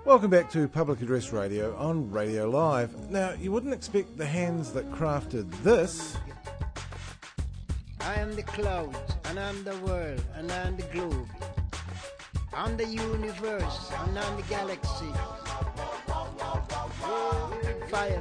Welcome back to Public Address Radio on Radio Live. Now, you wouldn't expect the hands that crafted this. I am the clouds, and I'm the world, and I'm the globe. I'm the universe, and I'm the galaxy. Fire.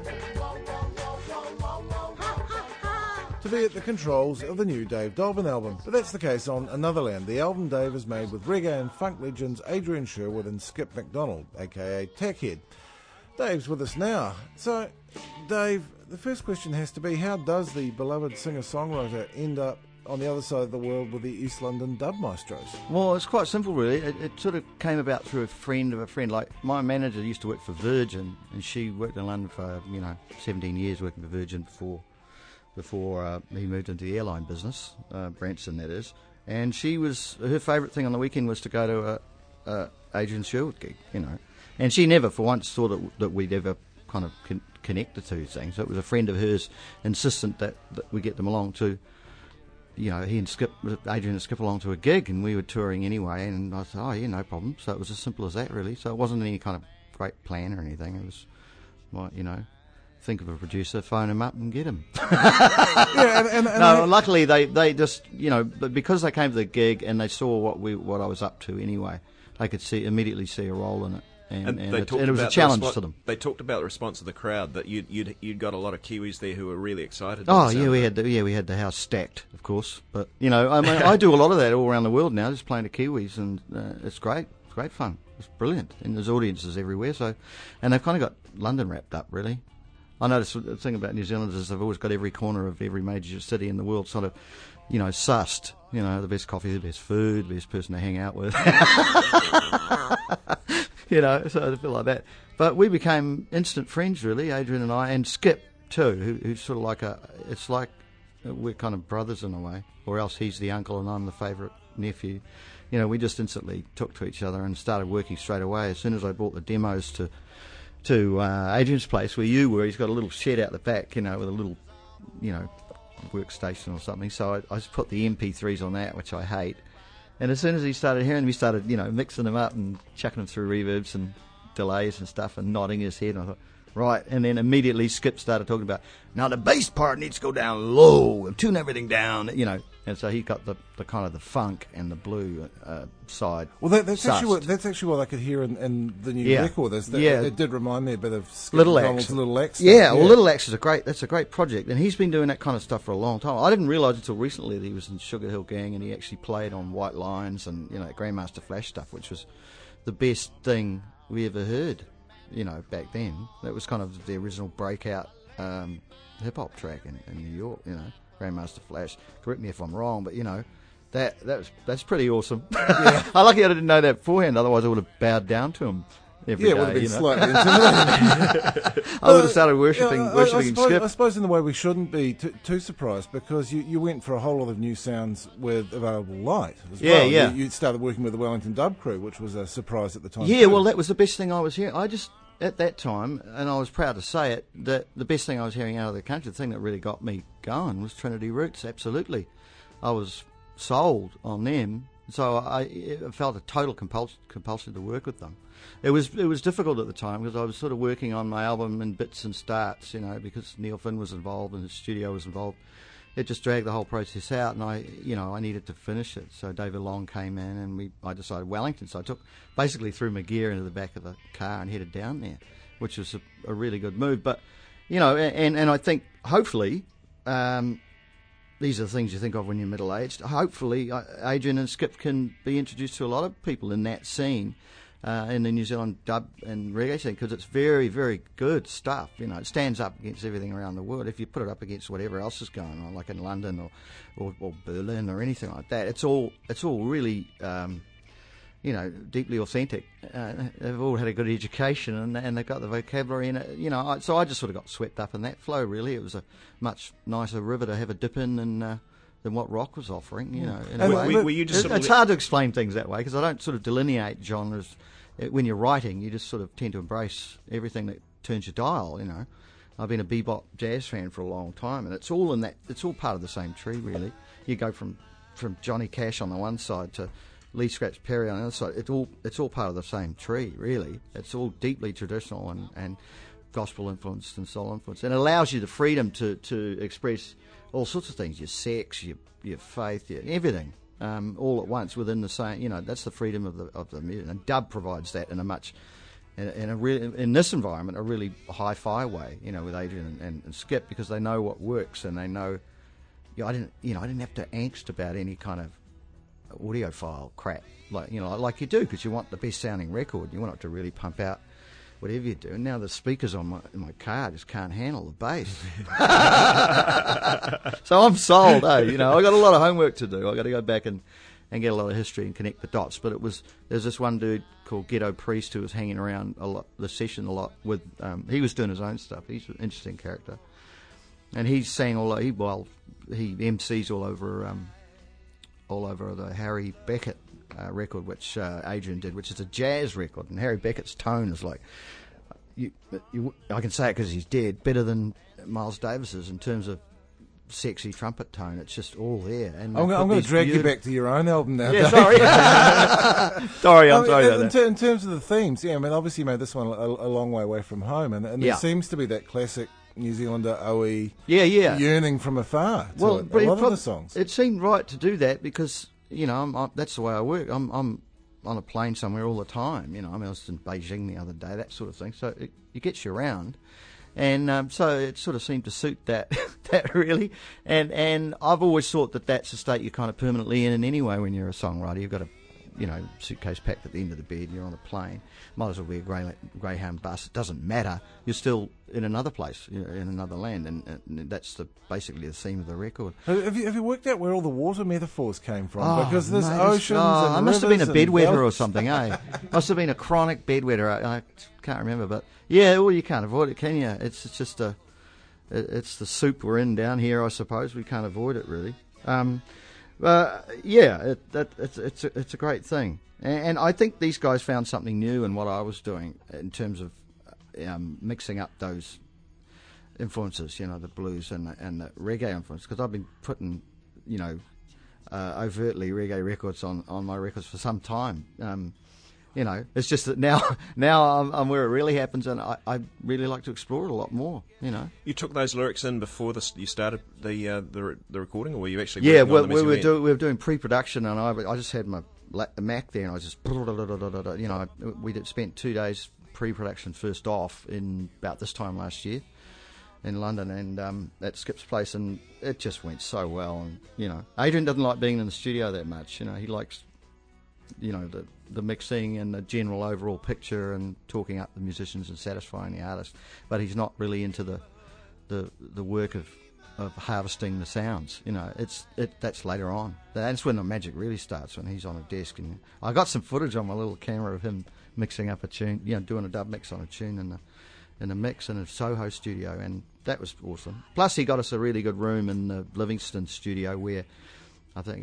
To be at the controls of the new Dave Dolben album. But that's the case on Another Land. The album Dave is made with reggae and funk legends Adrian Sherwood and Skip McDonald, aka Tackhead. Dave's with us now. So, Dave, the first question has to be, how does the beloved singer-songwriter end up on the other side of the world with the East London Dub Maestros? Well, it's quite simple, really. It sort of came about through a friend of a friend. Like, my manager used to work for Virgin, and she worked in London for, 17 years working for Virgin before he moved into the airline business, Branson that is. And her favourite thing on the weekend was to go to a Adrian Sherwood gig, And she never for once thought that we'd ever kind of connect the two things. So it was a friend of hers insistent that we get them along to, he and Adrian and Skip along to a gig, and we were touring anyway. And I said, oh yeah, no problem. So it was as simple as that, really. So it wasn't any kind of great plan or anything. It was, think of a producer, phone him up and get him. No, luckily they just, because they came to the gig and they saw what I was up to anyway, they could immediately see a role in it. And it was a challenge to them. They talked about the response of the crowd, that you'd got a lot of Kiwis there who were really excited. Oh yeah, we had the house stacked, of course. But I do a lot of that all around the world now, just playing to Kiwis, and it's great. It's great fun. It's brilliant, and there's audiences everywhere. So, and they've kind of got London wrapped up, really. I noticed the thing about New Zealanders is they've always got every corner of every major city in the world sort of, sussed. The best coffee, the best food, the best person to hang out with. So I feel like that. But we became instant friends, really, Adrian and I, and Skip too, who's sort of like it's like we're kind of brothers in a way, or else he's the uncle and I'm the favourite nephew. We just instantly took to each other and started working straight away. As soon as I brought the demos to Adrian's place where you were, he's got a little shed out the back, with a little, workstation or something. So I just put the MP3s on that, which I hate. And as soon as he started hearing them, he started, mixing them up and chucking them through reverbs and delays and stuff and nodding his head. And I thought, right. And then immediately Skip started talking about, now the bass part needs to go down low and tune everything down, And so he got the kind of the funk and the blue side. Well, that's actually what I could hear in the new record. It did remind me a bit of Skip Little McDonald's Axe. Little Axe. Yeah, well, Little Axe that's a great project, and he's been doing that kind of stuff for a long time. I didn't realise until recently that he was in Sugar Hill Gang, and he actually played on White Lions and Grandmaster Flash stuff, which was the best thing we ever heard. Back then, that was kind of the original breakout hip hop track in New York. Grandmaster Flash. Correct me if I'm wrong, but that's pretty awesome. Yeah. I'm lucky I didn't know that beforehand. Otherwise, I would have bowed down to him every day. It would have been slightly intimidating. I would have started worshipping Skip. I suppose in the way we shouldn't be too surprised, because you went for a whole lot of new sounds with Available Light as well. Yeah. You started working with the Wellington Dub Crew, which was a surprise at the time. Yeah, well, that was the best thing I was hearing. At that time, and I was proud to say it, that the best thing I was hearing out of the country, the thing that really got me going, was Trinity Roots, absolutely. I was sold on them, so I felt a total compulsion to work with them. It was difficult at the time, because I was sort of working on my album in bits and starts, because Neil Finn was involved and his studio was involved. It just dragged the whole process out, and I needed to finish it. So David Long came in, and I decided Wellington. So I basically threw my gear into the back of the car and headed down there, which was a really good move. But and I think hopefully these are the things you think of when you're middle aged. Hopefully Adrian and Skip can be introduced to a lot of people in that scene. In the New Zealand dub and reggae scene, because it's very, very good stuff. It stands up against everything around the world. If you put it up against whatever else is going on, like in London or Berlin or anything like that, it's all really deeply authentic. They've all had a good education and they've got the vocabulary in it. So I just sort of got swept up in that flow. Really, it was a much nicer river to have a dip in than what rock was offering. Were you just it's hard to explain things that way, because I don't sort of delineate genres. When you're writing, you just sort of tend to embrace everything that turns your dial. I've been a bebop jazz fan for a long time, and it's all in that. It's all part of the same tree, really. You go from Johnny Cash on the one side to Lee Scratch Perry on the other side. It's all part of the same tree, really. It's all deeply traditional and gospel influenced and soul influenced, and it allows you the freedom to express all sorts of things: your sex, your faith, everything, all at once within the same. You know, that's the freedom of the music, and dub provides that in this environment, a really hi-fi way. You know, with Adrian and Skip, because they know what works, and they know. I didn't have to angst about any kind of audiophile crap like you do, because you want the best sounding record. You want it to really pump out whatever you do. And now the speakers in my car just can't handle the bass. So I'm sold. I got a lot of homework to do. I got to go back and get a lot of history and connect the dots. But there's this one dude called Ghetto Priest who was hanging around the session a lot with. He was doing his own stuff. He's an interesting character, and he's sang he MCs all over the Harry Beckett record, which Adrian did, which is a jazz record, and Harry Beckett's tone is like, I can say it because he's dead, better than Miles Davis's in terms of sexy trumpet tone. It's just all there. And I'm going to drag you back to your own album now. Yeah, sorry. sorry about that. In terms of the themes, obviously you made this one a long way away from home, and there seems to be that classic New Zealander OE yearning from afar to a lot of the songs. It seemed right to do that because, that's the way I work. I'm on a plane somewhere all the time. I was in Beijing the other day, that sort of thing. So it gets you around. And so it sort of seemed to suit that really. And I've always thought that that's a state you're kind of permanently in anyway when you're a songwriter. You've got a suitcase packed at the end of the bed, you're on a plane. Might as well be a Greyhound bus. It doesn't matter. You're still in another place, in another land, and that's basically the theme of the record. Have you worked out where all the water metaphors came from? Because there's oceans and I must have been a bedwetter or valleys. something, eh? Must have been a chronic bedwetter. I can't remember, but yeah, well, you can't avoid it, can you? It's just it's the soup we're in down here, I suppose. We can't avoid it, really. It's a great thing, and I think these guys found something new in what I was doing in terms of mixing up those influences, the blues and the reggae influence, because I've been putting, overtly reggae records on my records for some time. It's just that now I'm where it really happens, and I really like to explore it a lot more. You took those lyrics in before you started the recording, or were you actually? Yeah, we were doing pre-production, and I just had my Mac there, and I was just spent 2 days pre-production first off in about this time last year in London, and at Skip's place, and it just went so well. And Adrian doesn't like being in the studio that much. He likes the mixing and the general overall picture and talking up the musicians and satisfying the artist, but he's not really into the work of harvesting the sounds. That's later on. That's when the magic really starts, when he's on a desk. And I got some footage on my little camera of him mixing up a tune, doing a dub mix on a tune in a mix in a Soho studio, and that was awesome. Plus he got us a really good room in the Livingston studio where I think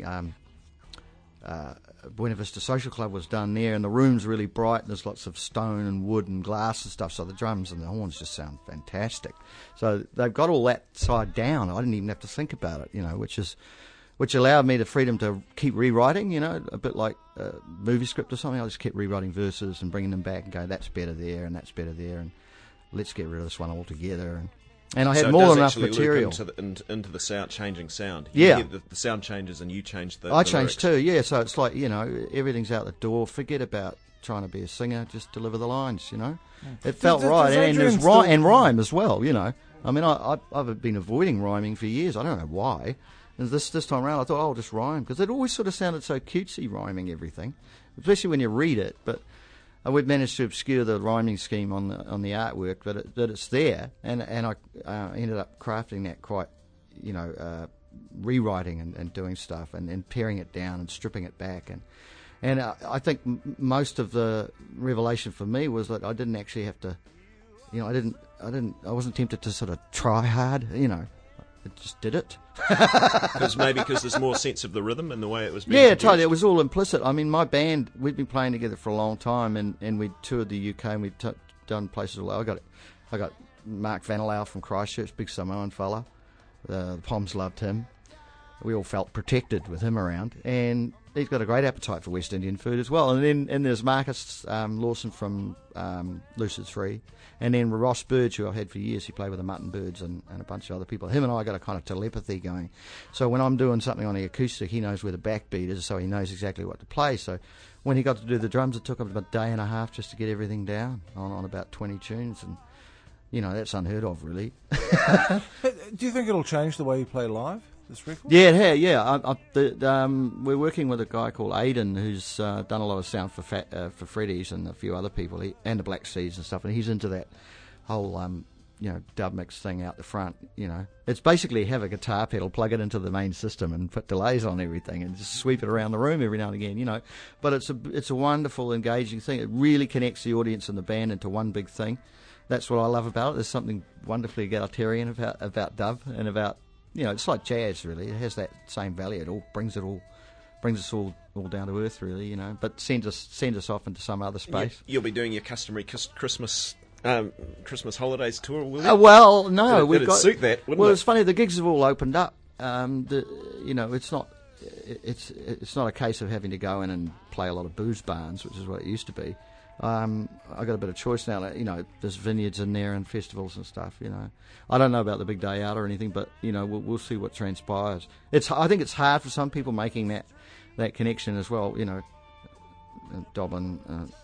Buena Vista Social Club was done there, and the room's really bright, and there's lots of stone and wood and glass and stuff, so the drums and the horns just sound fantastic. So they've got all that side down. I didn't even have to think about it, which allowed me the freedom to keep rewriting, a bit like a movie script or something. I just kept rewriting verses and bringing them back and go, that's better there and that's better there, and let's get rid of this one altogether. And I had more than enough material. Into the changing sound. Yeah. The sound changes and you change the I changed lyrics. too, yeah. So it's like, everything's out the door. Forget about trying to be a singer. Just deliver the lines, It felt right. And rhyme as well, I mean, I've been avoiding rhyming for years. I don't know why. And this time around, I thought, I'll just rhyme. Because it always sort of sounded so cutesy, rhyming everything. Especially when you read it. But we've managed to obscure the rhyming scheme on the artwork, but it's there, and I ended up crafting that quite, rewriting and doing stuff and paring it down and stripping it back, and I think most of the revelation for me was that I didn't actually have to, I wasn't tempted to sort of try hard, I just did it. Because there's more sense of the rhythm and the way it was being produced. Totally. It was all implicit. I mean, my band, we'd been playing together for a long time, and we toured the UK, and we'd done places all over. I got Mark Vanillau from Christchurch, big Samoan fella. The Poms loved him. we all felt protected with him around, and he's got a great appetite for West Indian food as well. And then there's Marcus Lawson from Lucids Free, and then Ross Burge, who I've had for years. He played with the Mutton Birds and a bunch of other people. Him and I got a kind of telepathy going. So when I'm doing something on the acoustic, he knows where the backbeat is, so he knows exactly what to play. So when he got to do the drums, it took him about a day and a half just to get everything down on about 20 tunes, and that's unheard of, really. Do you think it'll change the way you play live, this record? Yeah, it has, yeah. We're working with a guy called Aidan, who's done a lot of sound for Freddy's and a few other people, and the Black Seas and stuff, and he's into that whole dub mix thing out the front. It's basically have a guitar pedal, plug it into the main system, and put delays on everything, and just sweep it around the room every now and again. But it's a wonderful, engaging thing. It really connects the audience and the band into one big thing. That's what I love about it. There's something wonderfully egalitarian about dub, and about it's like jazz, really. It has that same value. It all brings us all down to earth, really. But sends us off into some other space. You'll be doing your customary Christmas holidays tour, will you? Well, no, it'd suit that, wouldn't it? Well, it's funny. The gigs have all opened up. It's not. It's not a case of having to go in and play a lot of booze barns, which is what it used to be. I got a bit of choice now. There's vineyards in there and festivals and stuff. I don't know about the big day out or anything, but we'll see what transpires. I think it's hard for some people making that connection as well. Doblin,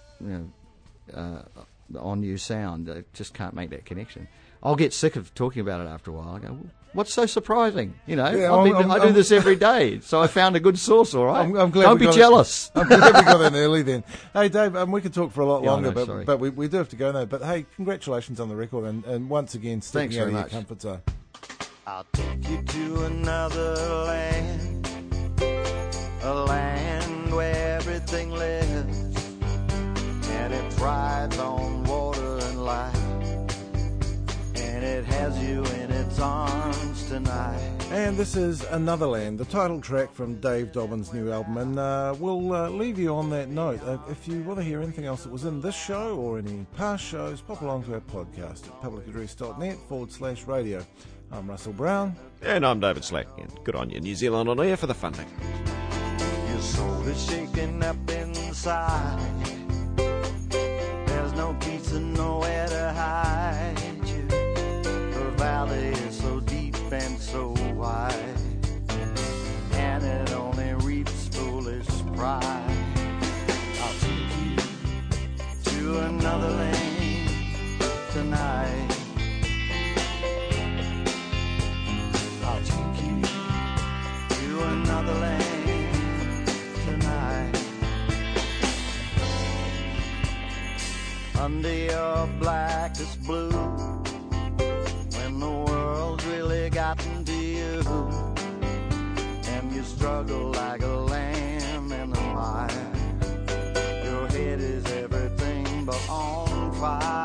on new sound, they just can't make that connection. I'll get sick of talking about it after a while. I go, what's so surprising? I do this every day, so I found a good source, all right? I'm glad. Don't be jealous. I'm glad we got in early then. Hey, Dave, we could talk for a lot longer, but we do have to go now. But hey, congratulations on the record, and once again, stepping out of your comfort zone. I'll take you to another land, a land where everything lives, and it rides on water and light. And it has you in its arms tonight. And this is Another Land, the title track from Dave Dobbin's new album. And we'll leave you on that note. If you want to hear anything else that was in this show or any past shows, pop along to our podcast at publicaddress.net/radio. I'm Russell Brown. And I'm David Slack. And good on you, New Zealand On Air, for the funding. Your soul is shaking up inside. There's no peace and nowhere to hide. Valley is so deep and so wide, and it only reaps foolish pride. I'll take you to another land tonight. I'll take you to another land tonight. Under your blackest blue, the world's really gotten to you, and you struggle like a lamb in the mire. Your head is everything but on fire.